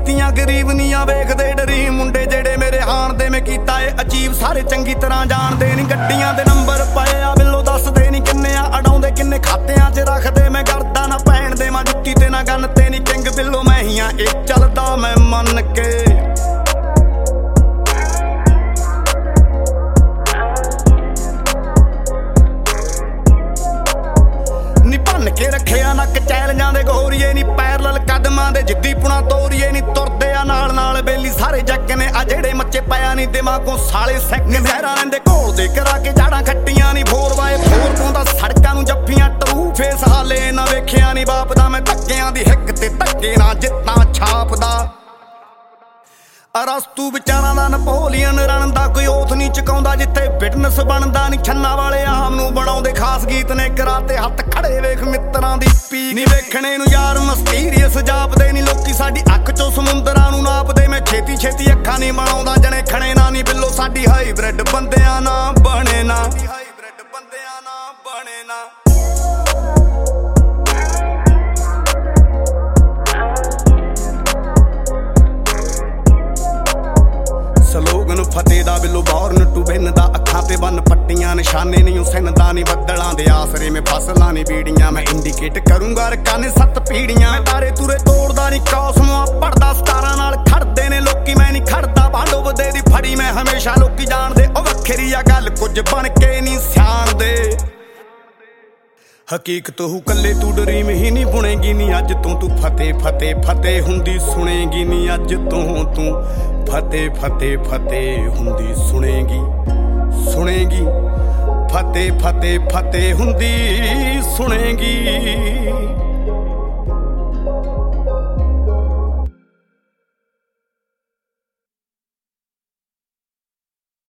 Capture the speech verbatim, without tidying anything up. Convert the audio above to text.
कीतियां गरीब नीयां वेखदे डरी मुंडे जेड़े मेरे हाण दे मैं कीता ए अचीव सारे चंगी तरह जानदे नी गड्डियां दे नंबर पए आ बिल्लो दसदे नी किन्ने आ अडाउंदे किन्ने खातियां च रखदे मैं करदा ना भैण दे मां जुत्ती ते ना गन ते नी किंग बिल्लो मैं ही आ ए चलदा मैं मन के के रखिया नक चैलेंजां दे गोरीए नी पैरल कदमां दे जिद्दी पुणा तोरीए नी तुरदे आ नाल नाल बेली सारे जग ने आ जेड़े मच्चे पाया नी दिमागों साले सैक लहरां रहिंदे घोल दे करा के जाड़ां खट्टियां नी फोर बाय फोर पाउंदा सड़कां नूं जफ्फियां टरू फेस हाले ना वेखिया नी बाप दा मैं धक्कियां दी हिक ते धक्के ना जित्तां छापदा अरस्तू विचारां दा नपोलियन रण दा कोई ओथ नी चुकाउंदा जिथे फिटनेस बनदा नी छन्ना वाले आम नूं बनाउंदे खास गीत ने कराते हत्थ खड़े वेख मित्रां दी पीक नी वेखणे नूं यार मस्टीरियस जापदे नी लोकी साडी अख चों समुंदरां नूं नापदे मैं छेती छेती अखां नी बनाउंदा जणे खणे ना नी बिल्लो साडी हाईब्रिड बंदियां ना बणे ना हाईब्रिड बंदियां ना बणे ना slogan Fateh the Billo born to ਬਿੰਨ ਦਾ ਅੱਖਾਂ ਤੇ ਬੰਨ ਪੱਟੀਆਂ ਨਿਸ਼ਾਨੇ ਨਹੀਂ ਸਿੰਦਾ ਨਹੀਂ ਬੱਦਲਾਂ ਦੇ ਆਸਰੇ ਮੈਂ ਫਸਲਾਂ ਨਹੀਂ ਬੀੜੀਆਂ ਮੈਂ ਇੰਡੀਕੇਟ ਕਰੂੰਗਾ ਰਕਾਨੇ ਸੱਤ ਪੀੜੀਆਂ ਮੈਂ ਤਾਰੇ ਤੁਰੇ ਤੋੜਦਾ ਨਹੀਂ ਕੌਸਮੋਂ ਪੜਦਾ ਸਟਾਰਾਂ ਨਾਲ ਖੜਦੇ ਨੇ ਲੋਕੀ ਮੈਂ ਨਹੀਂ ਖੜਦਾ ਬਾਂਡੋ ਵਦੇ ਦੀ ਫੜੀ ਮੈਂ ਹਮੇਸ਼ਾ ਲੋਕੀ ਜਾਣਦੇ ਉਹ ਵੱਖਰੀ ਆ ਗੱਲ ਕੁਝ ਬਣ ਕੇ ਨਹੀਂ ਸਿਆਣਦੇ हकीकत हूँ कल्ले तू डरीम ही नहीं बुनेगी नी अज तू तू फतेह फतेह फतेह हुंदी सुनेगी नी अज तू तू फतेह फतेह फतेह हुंदी सुनेगी सुनेगी फतेह फतेह फतेह हुंदी सुनेगी।